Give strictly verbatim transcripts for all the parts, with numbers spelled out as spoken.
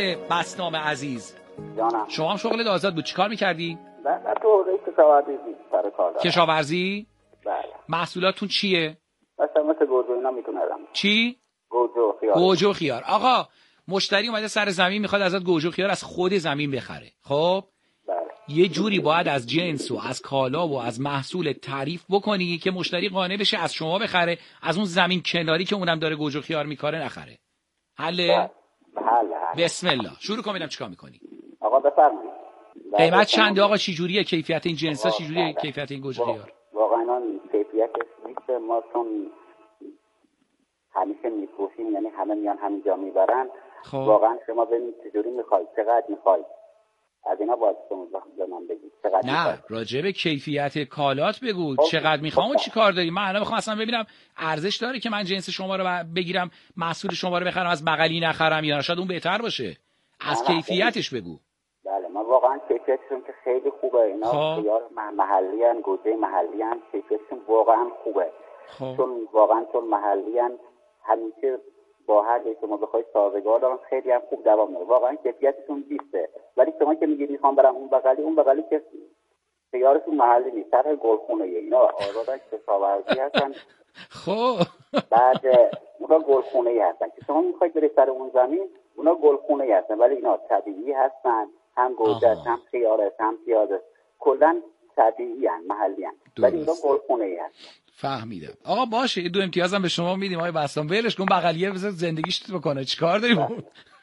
آقای بسطام عزیز. جانم. شما هم شغلت آزاد بود، چیکار می‌کردی؟ نه تو حوزه کشاورزی سر کار دارم. کشاورزی؟ بله. محصولاتون چیه؟ مثلا مثل گوجه اینا میتونم. چی؟ گوجه و خیار. گوجه و خیار. آقا مشتری اومده سر زمین میخواد ازت گوجه و خیار از خود زمین بخره. خب؟ بله. یه جوری باید از جنس و از کالا و از محصول تعریف بکنی که مشتری قانع بشه از شما بخره، از اون زمین کناری که اونم داره گوجه و خیار میکاره نخره. حله؟ حله. بسم الله. شروع کن ببینم چیکار میکنی. آقا بفرمایید. قیمت چنده آقا؟ چی جوریه کیفیت این جنسا؟ چی جوریه کیفیت این گوجه خیار؟ واقعا اون کیفیتش نیست، ما چون همیشه میفروشیم، یعنی همه میان همینجا میبرن. خب. واقعا شما ببینید چجوری میخواید، چقدر میخواید، از اینا باید به من بگید چقدر نه میخواید. راجع به کیفیت کالات بگو. خب. چقدر میخوام و خب. چی کار داری؟ من الان میخوام اصلا ببینم ارزش داره که من جنس شما رو بگیرم، محصول شما رو بخرم، از بغلی نخرم، یا شاید اون بهتر باشه. از نه، نه. کیفیتش بگو. بله من واقعا کیفیتشون که خیلی خوبه. اینا خب. خیار محلی ان، گوجه محلی ان، کیفیتشون واقعا خوبه. خب. چون واقعا چون محلی ان، همیشه با هر جایی که ما بخواید سازگار دارن، خیلی هم خوب دوام میاره. واقعا کیفیتشون بیسته. ولی شما که میگید میخوام برم اون بغلی، اون بغلی که خیارشون محلی نیست، طرح گلخونه اینا آزادن کشاورزی هستن. خب بعد اونا گلخونه ای هستن که شما میخواید برید سر اون زمین، اونا گلخونه ای هستن ولی اینا طبیعی هستن، هم گوجه هم خیاره هم پیازه، کلا طبیعی ان، محلی ان، ولی اینا گلخونه ای هستن. فهمیدم. آقا باشه دو امتیازم به شما میدیم آقای بسطام. ولش کن بغلیه بذار زندگیش تو بکنه. چیکار داریم؟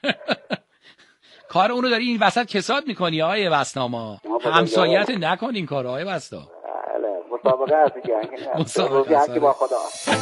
کار اونو داری این وسط کساد میکنی آقای بسطام. همسایت نکن این کارو آقای بسطام. بله مسابقه هست دیگه. مسابقه هست با خدا.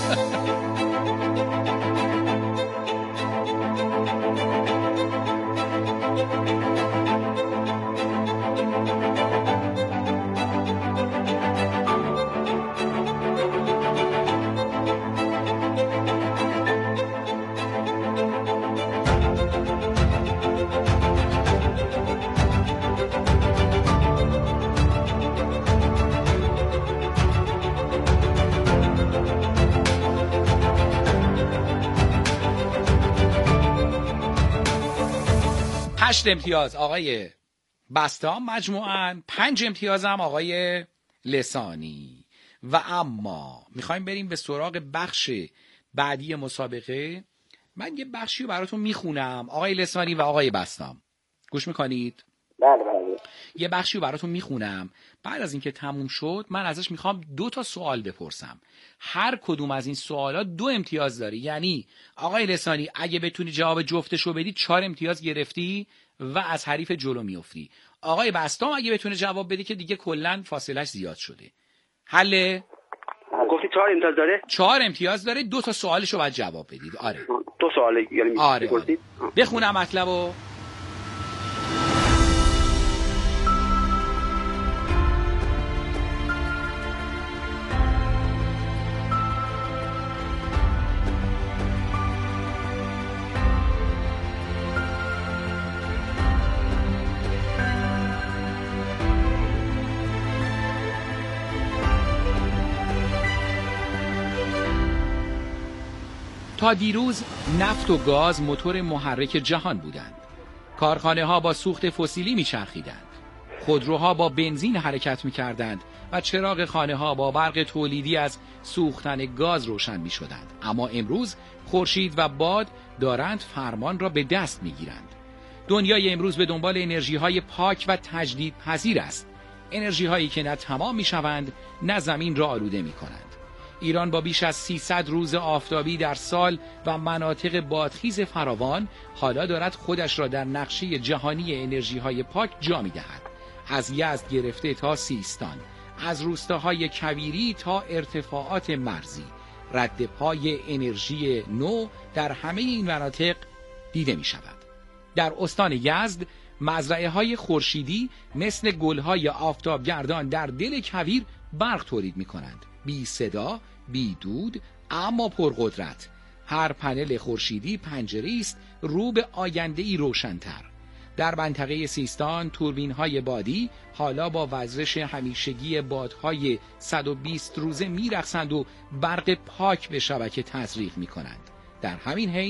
هشت امتیاز آقای بسطام، مجموعاً پنج امتیاز هم آقای لسانی. و اما میخوایم بریم به سراغ بخش بعدی مسابقه. من یه بخشی رو براتون میخونم آقای لسانی و آقای بسطام، گوش میکنید؟ بله بله. یه بخشی رو براتون میخونم، بعد از اینکه تموم شد من ازش میخوام دو تا سوال بپرسم. هر کدوم از این سوالات دو امتیاز داری. یعنی آقای لسانی اگه بتونی جواب جفتشو بدی چهار امتیاز گرفتی و از حریف جلو میافتی. آقای بسطام اگه بتونه جواب بدی که دیگه کلا فاصلش زیاد شده. حله؟ گفتی چهار امتیاز داره؟ چهار امتیاز داره. دو تا سوالشو باید جواب بدید. آره. دو سواله یعنی آره, آره. بخونم مطلبو. تا دیروز نفت و گاز موتور محرک جهان بودند. کارخانه ها با سوخت فسیلی میچرخیدند. خودروها با بنزین حرکت میکردند و چراغ خانه ها با برق تولیدی از سوختن گاز روشن میشدند. اما امروز خورشید و باد دارند فرمان را به دست میگیرند. دنیای امروز به دنبال انرژی های پاک و تجدیدپذیر است. انرژی هایی که نه تمام میشوند نه زمین را آلوده میکنند. ایران با بیش از سیصد روز آفتابی در سال و مناطق بادخیز فراوان حالا دارد خودش را در نقشه جهانی انرژی های پاک جا می‌دهد. از یزد گرفته تا سیستان، از روستاهای کویری تا ارتفاعات مرزی، رد پای انرژی نو در همه این مناطق دیده می شود. در استان یزد مزرعه های خورشیدی مثل گلهای آفتابگردان در دل کویر برق تولید می کنند. بی صدا، بی دود، اما پرقدرت. هر پنل خورشیدی پنجره‌ای است رو به آینده‌ای روشن‌تر. در منطقه سیستان توربین‌های بادی حالا با وزش همیشگی بادهای صد و بیست روزه می‌رقصند و برق پاک به شبکه تزریق می‌کنند. در همین حین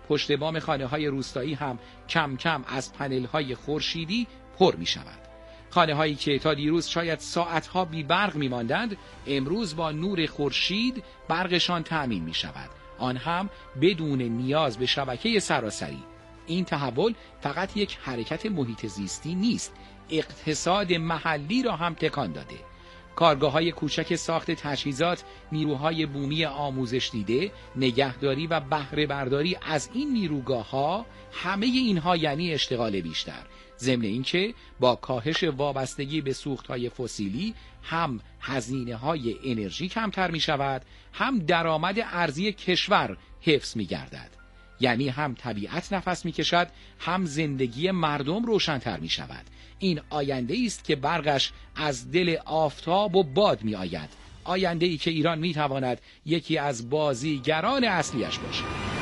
پشت بام خانه‌های روستایی هم کم کم از پنل‌های خورشیدی پر می‌شود. خانه‌هایی که تا دیروز شاید ساعت‌ها بی برق می‌ماندند، امروز با نور خورشید برقشان تأمین می‌شود، آن هم بدون نیاز به شبکه سراسری. این تحول فقط یک حرکت محیط زیستی نیست، اقتصاد محلی را هم تکان داده. کارگاه‌های کوچک ساخت تجهیزات، نیروهای بومی آموزش دیده، نگهداری و بهره برداری از این نیروگاه‌ها، همه اینها یعنی اشتغال بیشتر. ضمن اینکه با کاهش وابستگی به سوخت‌های فسیلی هم هزینه‌های انرژی کمتر می‌شود، هم درآمد ارزی کشور حفظ می‌گردد. یعنی هم طبیعت نفس می‌کشد، هم زندگی مردم روشن‌تر می‌شود. این آینده است که برقش از دل آفتاب و باد می آید. آینده ای که ایران می تواند یکی از بازیگران اصلیش باشد.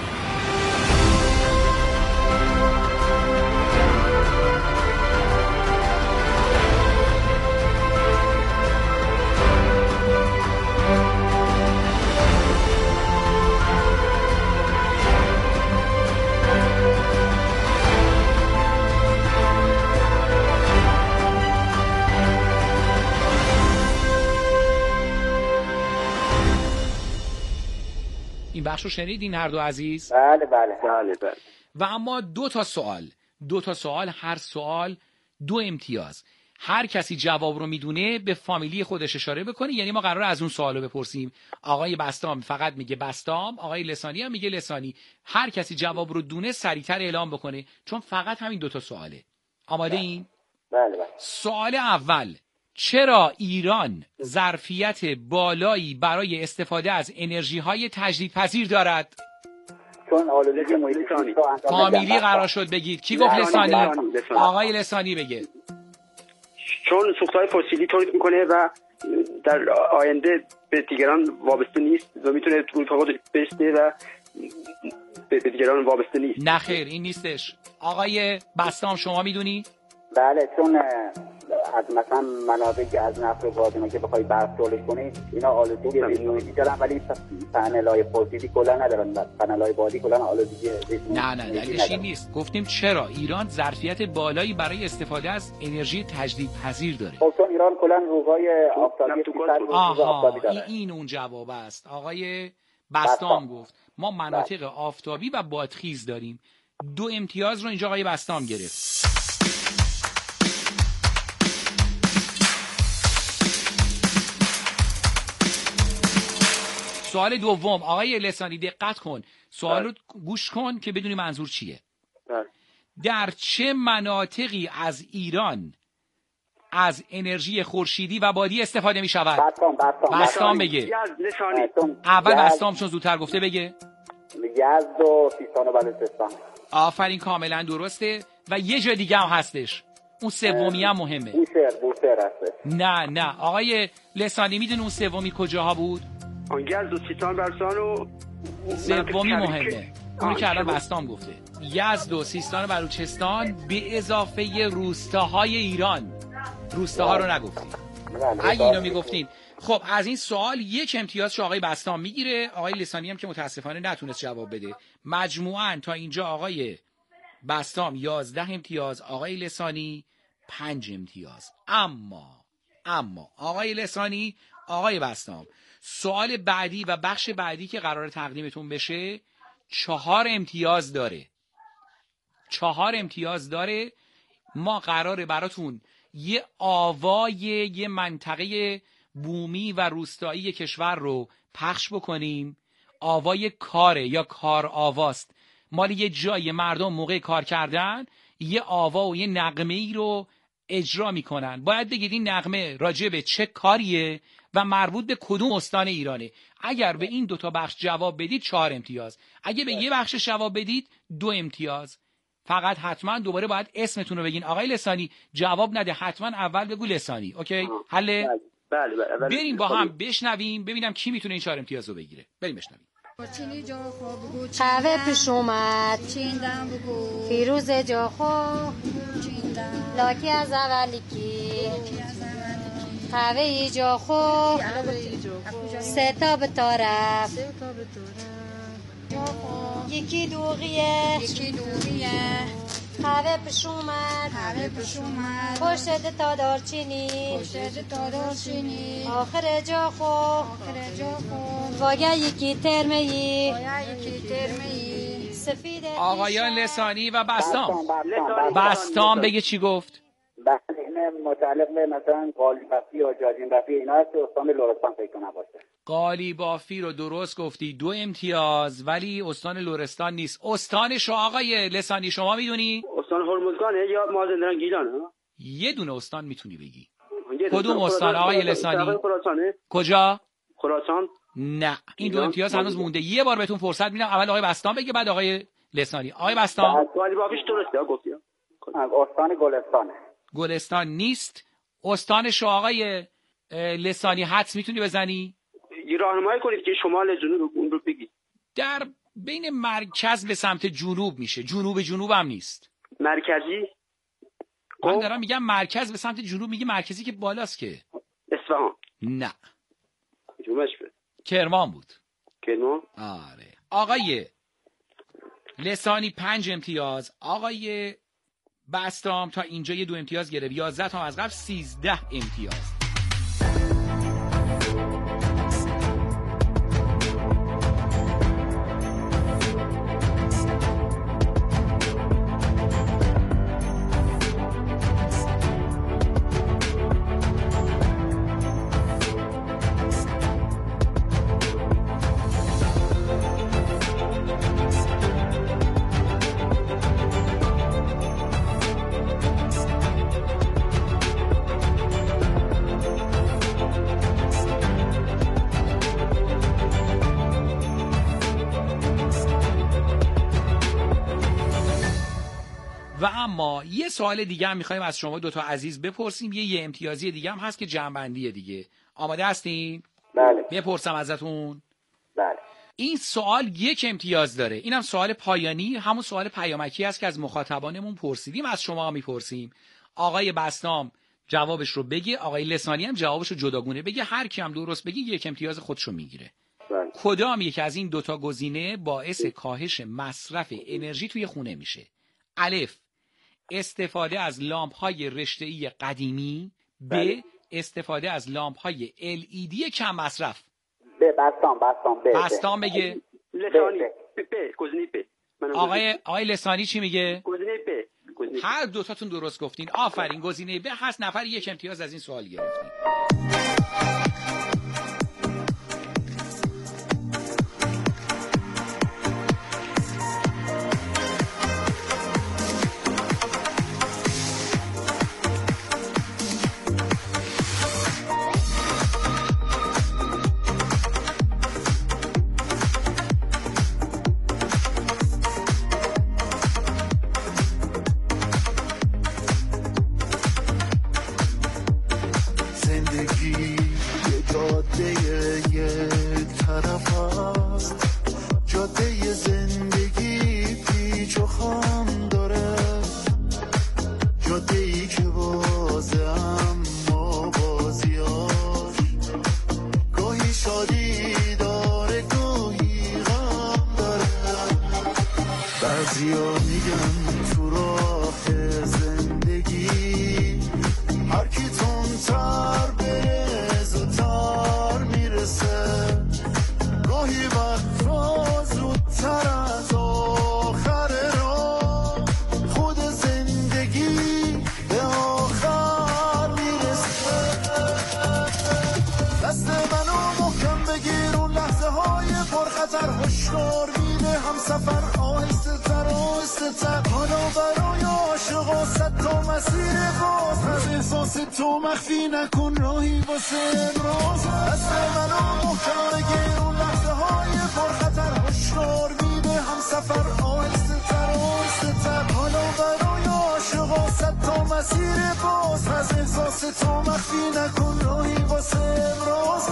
این بخش رو شنیدین هر دو عزیز؟ بله بله بله بله. و اما دو تا سوال دو تا سوال هر سوال دو امتیاز. هر کسی جواب رو میدونه به فامیلی خودش اشاره بکنه، یعنی ما قراره از اون سوالو بپرسیم. آقای بستام فقط میگه بستام، آقای لسانی هم میگه لسانی. هر کسی جواب رو دونه سریعتر اعلام بکنه، چون فقط همین دو تا سواله. آماده این؟ بله بله. سوال اول: چرا ایران ظرفیت بالایی برای استفاده از انرژی‌های تجدیدپذیر دارد؟ چون آلودگی محیط زیست رو انجام فامیلی قرار شد بگید. کی گفت لسانی؟ لسانی. آقای لسانی بگه. چون سوخت‌های فسیلی تولید میکنه و در آینده به دیگران وابسته نیست و میتونه روی خودش بسته و به دیگران وابسته نیست. نه خیر، این نیستش. آقای بستام شما میدونی؟ بله، چون از مثلا منابع از نفت و گاز اینا که بخوای برق تولید کنی، اینا آلودگی محیطی دارن، ولی پنل‌های فسیلی کلا ندارن. پنل‌های بادی کلا آلودگی نه نه دلیلش این نیست. گفتیم چرا ایران ظرفیت بالایی برای استفاده از انرژی تجدیدپذیر داره. خب چون ایران کلا روزهای آفتابی آها این, این اون جواب است. آقای بستام گفت ما مناطق آفتابی و بادخیز داریم. دو امتیاز رو اینجا آقای بستام گرفت. سوال دوم: آقای لسانی دقت کن، سوال رو گوش کن که بدونی منظور چیه. بله. در چه مناطقی از ایران از انرژی خورشیدی و بادی استفاده می شود؟ بستام بستام بستام بگه. لسانی. اول بستام چون زودتر گفته بگه. یزد و سیستان و بلوچستان. آفرین، کاملا درسته. و یه جا دیگه هم هستش، اون سومی هم مهمه. بوشهر بوشهر هستش. نه نه آقای لسانی میدونی اون سومی کجاها بود؟ یزد و سیستان بلوچستان و سومی مهمه، اونی که الان بستام گفته. یزد و سیستان و بلوچستان به اضافه روستاهای ایران. روستاها رو نگفتیم. اگه اینو میگفتین. خب از این سوال یک امتیاز آقای بستام میگیره. آقای لسانی هم که متاسفانه نتونست جواب بده. مجموعاً تا اینجا آقای بستام یازده امتیاز، آقای لسانی پنج امتیاز. اما اما آقای لسانی، آقای بستام، سوال بعدی و بخش بعدی که قرار تقدیمتون بشه چهار امتیاز داره. چهار امتیاز داره. ما قراره براتون یه آوای یه منطقه بومی و روستایی کشور رو پخش بکنیم. آوای کاره یا کار آواست، مال یه جای مردم موقع کار کردن یه آوا و یه نغمه ای رو اجرا میکنن. باید بگید این نغمه راجع به چه کاریه و مربوط به کدوم استان ایرانه. اگر به این دوتا بخش جواب بدید چهار امتیاز، اگه به یه بخش جواب بدید دو امتیاز. فقط حتما دوباره باید اسمتون رو بگین. آقای لسانی جواب نده، حتما اول بگو لسانی. اوکی؟ حله؟ بله بله. بریم با هم بشنویم ببینم کی میتونه این چهار امتیاز رو بگیره. بریم بشنویم. قهوه پیش اومد فیروز جا خو لاکی از اولی کی قهوه ای جا خو سه تا به طرف یکی دوغیه یکی دوغیه قهوه پیش اومد قهوه پیش اومد پشت تا دارچینی پشت تا دارچینی آخر جا خو آخر جا خو واگه یکی ترمهی واگه یکی ترمهی سفید آقایان لسانی و بستام. بستام بستام بگه چی گفت؟ بله این متعلق به مثلا قالی بافی یا جاجین بافی اینا هست که استان لرستان فکر کنم باشه. قالی بافی رو درست گفتی، دو امتیاز، ولی استان لرستان نیست. استانش رو آقای لسانی شما میدونی؟ استان هرمزگانه یا مازندران گیلانه؟ یه دونه استان میتونی بگی. یه کدوم دونه. استان آقای خراسان- لسانی؟ خراسانه. کجا؟ خراسان. نه این دو ایران؟ امتیاز هنوز مونده. یه بار بهتون فرصت میدم، اول آقای بستام بگه بعد آقای لسانی. آقای بستام. قالی بافیش درسته ها گفتی. از استان گلستانه. گلستان نیست. استانش رو آقای اه، لسانی حدس میتونی بزنی؟ یه راهنمایی کنید که شمال جنوب اون رو بگید. در بین مرکز به سمت جنوب میشه. جنوب جنوب هم نیست. مرکزی. من دارم میگم مرکز به سمت جنوب، میگه مرکزی که بالاست که. اصفهان. نه جمعش به کرمان بود. کرمان. آره آقای لسانی پنج امتیاز، آقای بستام تا اینجا یه دو امتیاز گرفت، یازده تا از قبل سیزده امتیاز. و اما یه سوال دیگه هم میخوایم از شما دوتا عزیز بپرسیم. یه یه امتیازی دیگه هم هست که جمع‌بندیه دیگه. آماده هستین؟ بله بپرسم ازتون. بله. این سوال یک امتیاز داره. اینم سوال پایانی، همون سوال پیامکی است که از مخاطبانمون پرسیدیم، از شما میپرسیم. آقای بستام جوابش رو بگه، آقای لسانی هم جوابش رو جداگونه بگه. هر کی هم درست بگه یک امتیاز خودشو میگیره. بله. کدام یک از این دوتا گزینه باعث کاهش مصرف انرژی توی خونه میشه؟ الف استفاده از لامپ‌های رشته‌ای قدیمی، ب استفاده از لامپ‌های ال ای دی کم مصرف. به بستام بستام به بستام بگه. لسانی. پ پ گزینه پ. آقای آقای لسانی چی میگه؟ گزینه پ. گزینه پ. هر دوتاتون درست گفتین. آفرین، گزینه ب هست. نفر یک امتیاز از این سوال گرفتین. زندگی یه جاده یک طرف هست، جاده زندگی پیچ و خم داره، جاده ای که بازه اما بازیاش گاهی شادی داره گاهی غم داره. بعضیا میگن تو راه زندگی هر کی تر بره زودتر میرسه، گاهی وقتا زودتر از آخر راه خود زندگی به آخر میرسه. دست منو محکم بگیر، اون لحظه های پرخطر هشدار میده هم سفر، آهسته تر آهسته تر. حالا برای عاشقا صد تا مسیر باز، از احساس تو مخفی نکن راهی واسه امروز. دست منو محکم بگیر، اون لحظه های پرخطر هشدار میده هم سفر، آهسته تر آهسته تر. حالا برای عاشقا صد تا مسیر باز، از احساس تو مخفی نکن راهی واسه امروز.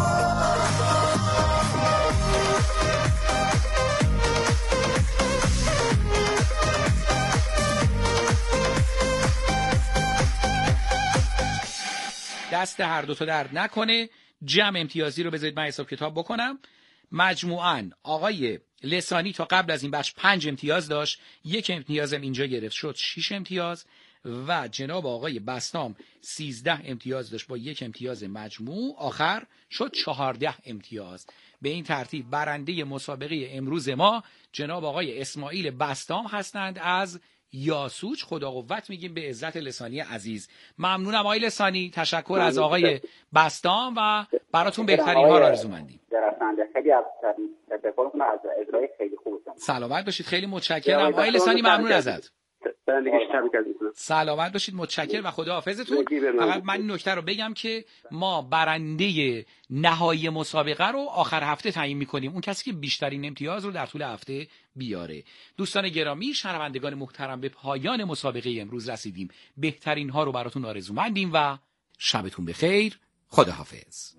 دست هر دو تا درد نکنه. جمع امتیازی رو بذارید من حساب کتاب بکنم. مجموعاً آقای لسانی تا قبل از این بخش پنج امتیاز داشت، یک امتیازم اینجا گرفت شد شش امتیاز و جناب آقای بسطام سیزده امتیاز داشت با یک امتیاز مجموع آخر شد چهارده امتیاز. به این ترتیب برنده مسابقه امروز ما جناب آقای اسماعیل بسطام هستند از یاسوج. خدا قوت میگیم به عزت لسانی عزیز. ممنونم آقای لسانی، تشکر از آقای بسطام و براتون بهترین ها را آرزو مندیم. خیلی از تشکرتون از اجرای خیلی خوبتون. سلامت باشید، خیلی متشکرم آقای لسانی، ممنون ازت. برندگیش تبریک میکنم. سلامت باشید، متشکرم و خدا حافظتون. فقط من این نکته رو بگم که ما برنده نهایی مسابقه رو آخر هفته تعیین میکنیم، اون کسی که بیشترین امتیاز رو در طول هفته بیاره. دوستان گرامی، شنوندگان محترم، به پایان مسابقه امروز رسیدیم. بهترین ها رو براتون آرزومندیم و شبتون بخیر. خدا حافظ.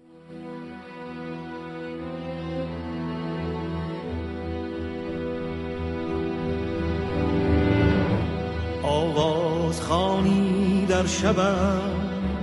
آواز خوانی در شبم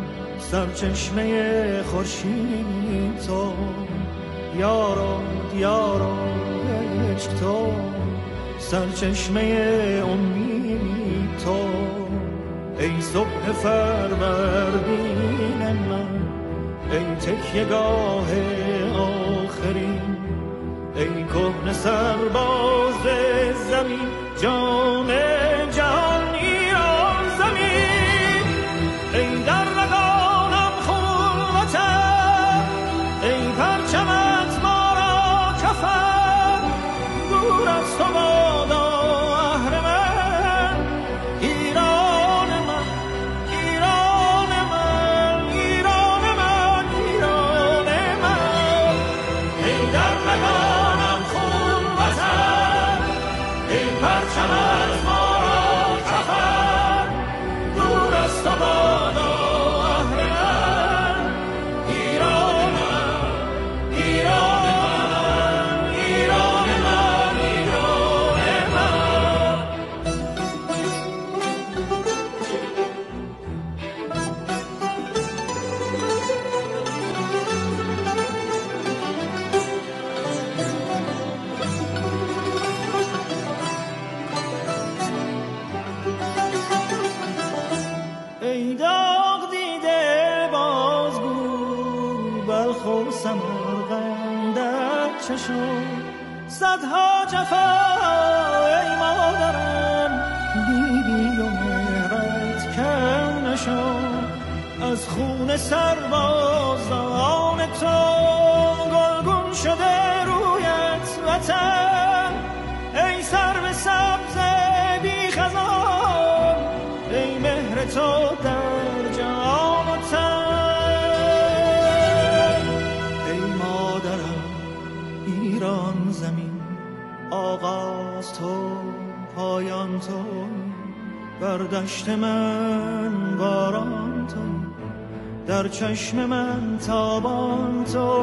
سرچشمه خورشید تو، یارو یارو عشق تو، سرچشمه امید تو، ای صبح فروردین من، ای تکیه‌گاه آخرین، ای کهنه سرباز زمین، جان جهان ایران زمین، ای در رگانم خون وطن، ای پرچمت ما را کفن، دور از تو بادا اهر من، ایران من ایران من ایران من ایران من، ای در رگانم خون وطن، ای پرچمت ما را کفن، دور از تو بادا اهر من، ایران من ایران من ایران من ایران من. ای داغ دیده بازگو، بلخ و سمرقند در چشم، صدها جفا ای مادرم، دیدی و مهرت کم نشد، از خون سربازان تو گلگون شده رویت وطن، ای سرو سبز بی خزان، ای مهر تو در جان و تن، ای مادرم ایران زمین، آغاز تو پایان تو، بر دشت من باران تو، در چشم من تابان تو،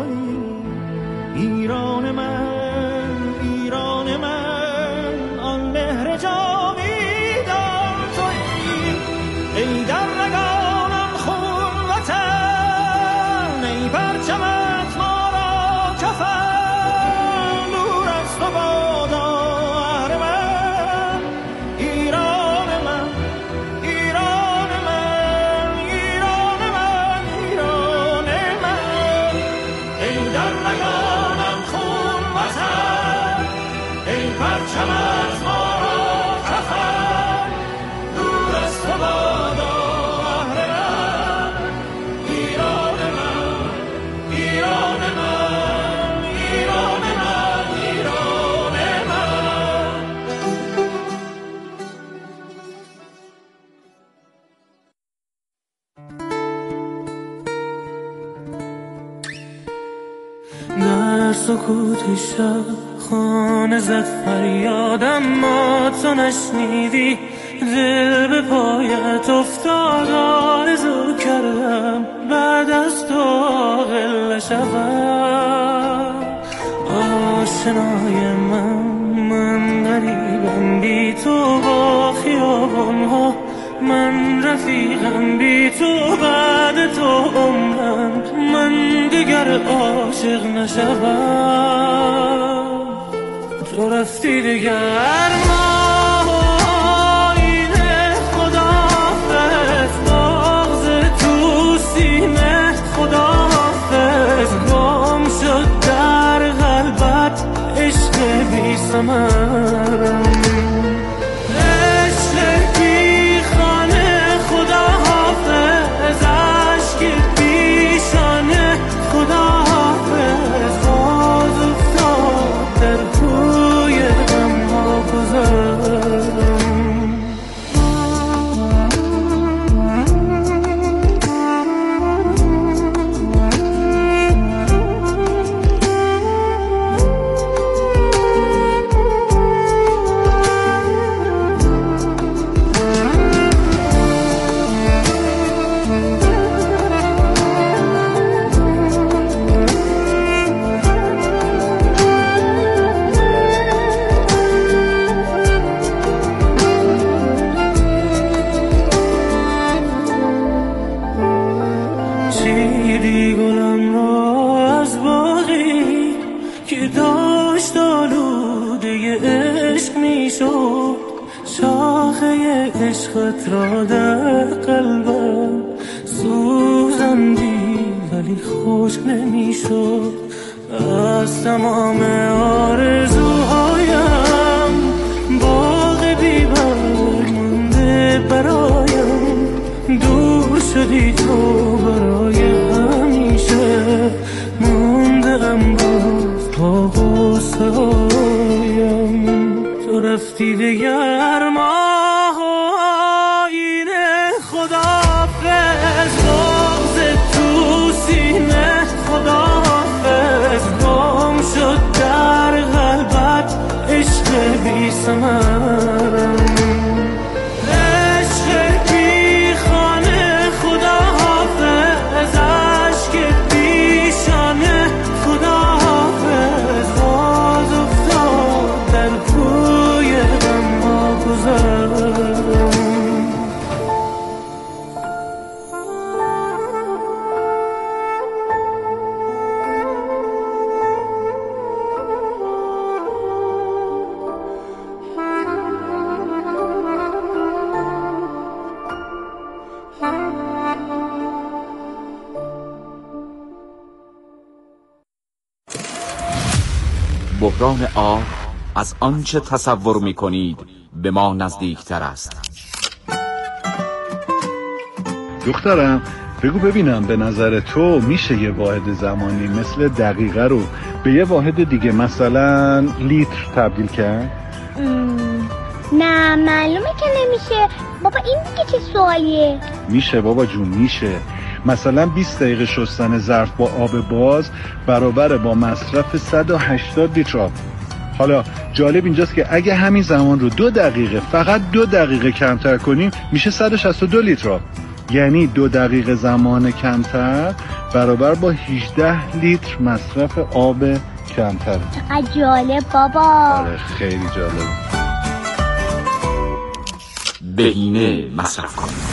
ایران من ایران من، آن مهر جاویدان تو، ای در رگانم خون وطن، ای پرچمت ما را کفن، دور از تو بادا اهر من، ایران من ایران من ایران من ایران من، ای در رگانم خون وطن، ای پرچمت ما را کفن، دور از تو بادا اهر من، ایران من ایران من ایران من ایران من. در سکوت شب خانه زد فریادم، ما تو نشنیدی، دل به پایت افتاد، آرزو کردم بعد از تو عاقل شوم. آشنای من من غریبم بی تو، با خیابان‌ها من رفیقم بی تو، بعد تو عمرم من دیگر عاشق نشوم. تو رفتی دگر ماه آینه خداحافظ بغض تو سینه خداحافظ گم شد در قلبت عشق بی ثمرم عشق بی خانه خداحافظ عشق بیشانه خداحافظ باز افتاد در کوی غم‌ها گذرم چیدی گلم را از باغی که داشت آلوده عشق می شد شاخه عشقت را در قلبم سوزندی ولی خوش نمی شد از تمام آرزوهایم باغ بی برگ مونده برایم دور شدی تو برای همیشه مونده امروز با غصه هایم تو رفتی دگر ماه آینه خداحافظ بغض تو سینه خداحافظ گم شد در قلبت عشق بی ثمرم بحران آه از آنچه تصور می کنید به ما نزدیکتر است. دخترم بگو ببینم به نظر تو میشه یه واحد زمانی مثل دقیقه رو به یه واحد دیگه مثلا لیتر تبدیل کرد؟ نه معلومه که نمیشه بابا. این دیگه چه سوالیه؟ میشه بابا جون میشه. مثلا بیست دقیقه شستن ظرف با آب باز برابر با مصرف صد و هشتاد لیتر آب. حالا جالب اینجاست که اگه همین زمان رو دو دقیقه فقط دو دقیقه کمتر کنیم میشه صد و شصت و دو لیتر آب. یعنی دو دقیقه زمان کمتر برابر با هجده لیتر مصرف آب کمتر. چقدر جالب بابا. آره خیلی جالب. بهینه مصرف کنید.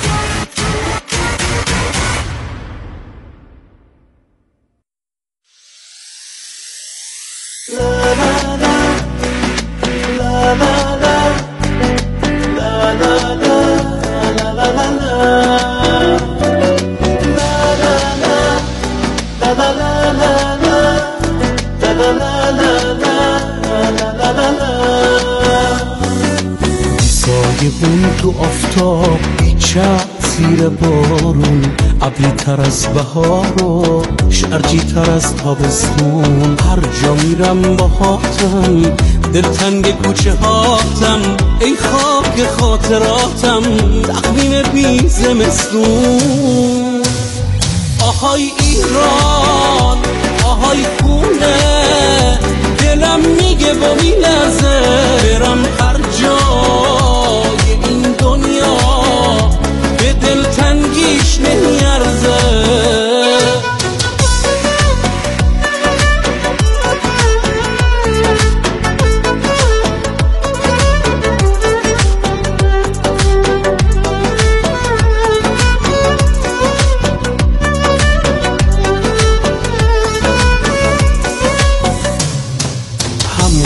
سایبون تو آفتاب تأثیر بارون ابری تر از بهار و شرجی تر از تابستون هر جا میرم با هاتم دلتنگ کوچه هاتم ای خاک خاطراتم تقویم بی زمستون آهای ایران آهای خونه دلم میگه با میلرزه برم هر جای این دنیا به دلتنگیش نمیارزه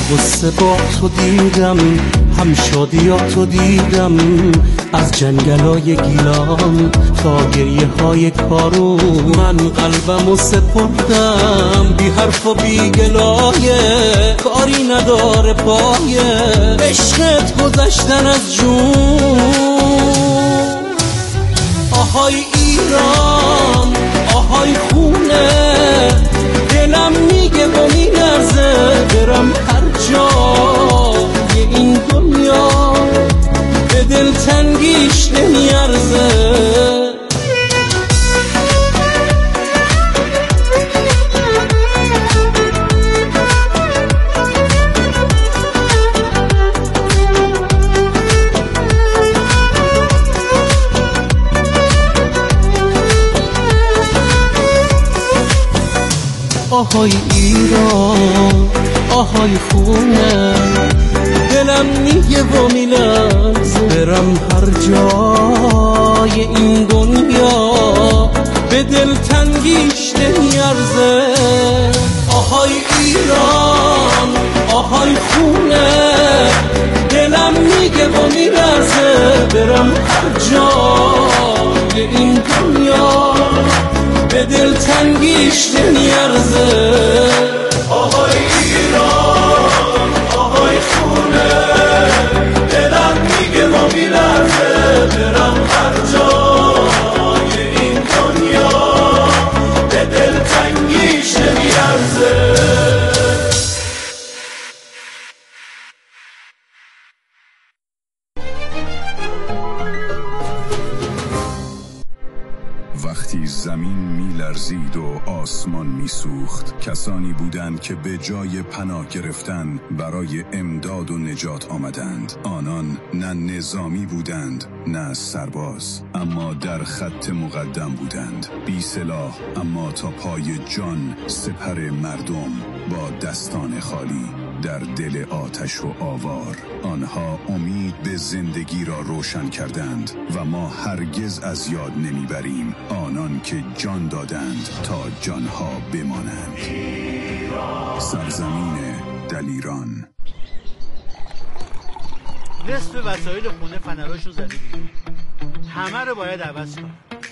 غصه با تو دیدم، هم شادیاتو دیدم، از جنگلای گیلان تا گریه های کارو. من قلبمو سپردم بی حرف و بی گلایه، کاری نداره پایه عشقت گذشتن از جون. آهای ایران، آهای خونه، دلم میگه با میلرزه برم هر جای این دنیا، به دلتنگیش نمیارزه. آهای ایران، آهای خونه، دلم میگه با میلرزه برم هر جای این دنیا، به دلتنگیش نمیارزه. آهای ایران، آهای خونه، دلم میگه با میلرزه برم هر جای این دنیا، به دلتنگیش نمیارزه. آهای ایران، آهای خونه، دلم میگه با میلرزه برم هر جای این دنیا، به دلتنگیش نمیارزه. وقتی زمین میلرزید و آسمان میسوخت، کسانی بودند که به جای پناه گرفتن برای امداد و نجات آمدند. آنان نه نظامی بودند نه سرباز، اما در خط مقدم بودند، بی سلاح اما تا پای جان سپر مردم با دستان خالی در دل آتش و آوار. آنها امید به زندگی را روشن کردند و ما هرگز از یاد نمیبریم آنان که جان دادند تا جانها بمانند. سرزمین دلیران. نصف وسایل خونه فنراشو زده بیرون، همه رو باید عوض کنم.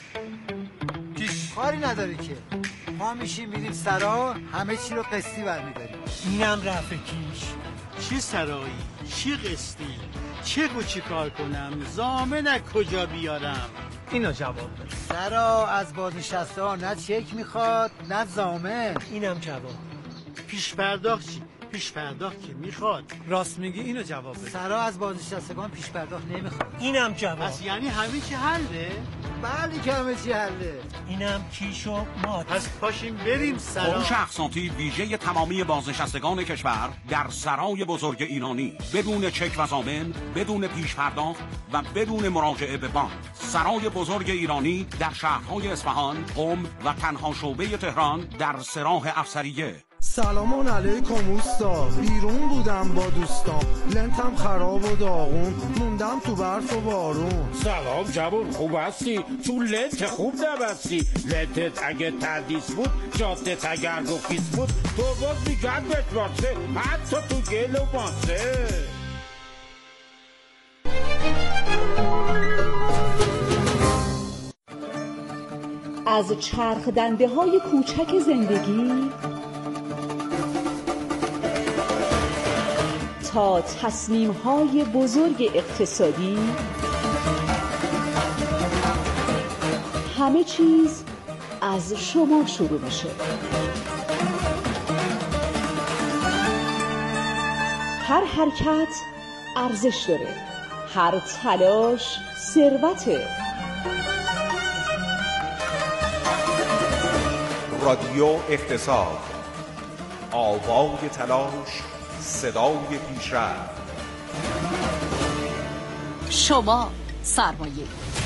کاری نداری که ما میشیم میریم سرا، همه چی رو قسطی برمیداریم. اینم رفع کیش. چی سرایی، چی قسطی، چه و چی کار کنم، ضامن از کجا بیارم؟ اینو جواب بده. سرا از بازنشسته ها نه چک میخواد نه ضامن. اینم جواب. پیش پرداخت چی؟ پیش پرداخت که میخواد. راست میگی، اینو جواب بده. سرا از بازنشستگان پیش پرداخت نمیخواد. اینم جواب. پس یعنی همه چی حله؟ بله که همه چی حله. اینم کیش و مات. پس پاشیم بریم سرا. فروش اقساطی ویژه تمامی بازنشستگان کشور در سرای بزرگ ایرانی، بدون چک و ضامن، بدون پیش پرداخت و بدون مراجعه به بانک. سرای بزرگ ایرانی در شهرهای اصفهان، قم و تنها شعبه تهران در سراح افسریه. سلام علیکم اوستا، بیرون بودم با دوستام، لنتم خراب و داغون، موندم تو برف و بارون. سلام جوون، خوب هستی؟ تو لنت خوب نبستی. لنتت اگه تردیس بود، جادت اگر گفیس بود، تو باز میگن بتواسه، حتی تو گل و ماسه. از چرخ دنده های کوچک زندگی تا تصمیم های بزرگ اقتصادی، همه چیز از شما شروع میشه. هر حرکت ارزش داره، هر تلاش ثروته. رادیو اقتصاد، آوای تلاش، صدای پیشرفت. شما سرمایه.